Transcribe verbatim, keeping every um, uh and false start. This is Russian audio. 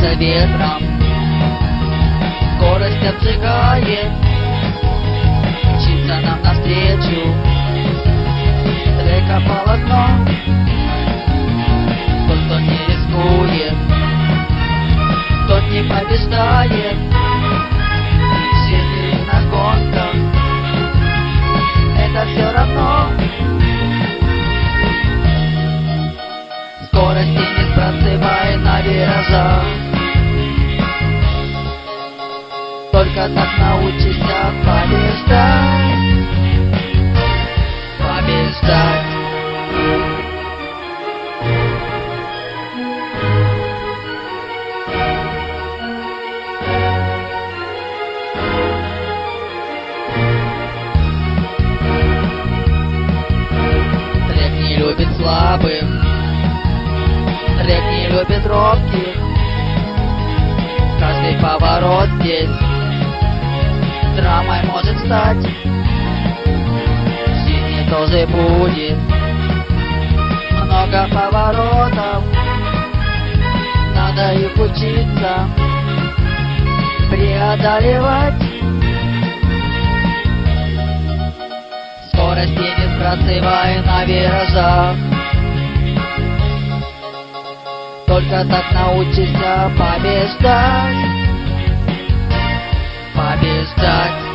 поднимается ветром, скорость обжигает, мчится нам навстречу трека-полотно. Тот, кто не рискует, тот не побеждает. Сильный на гонках, это все равно. Скорость не процевай на виражах, только так научишься побеждать. Побеждать. Трек не любит слабых, трек не любит робких. Каждый поворот здесь драмой может стать. В жизни тоже будет много поворотов, надо их учиться преодолевать. Скорость не сбрасывай на виражах, только так научишься побеждать. Побеждать.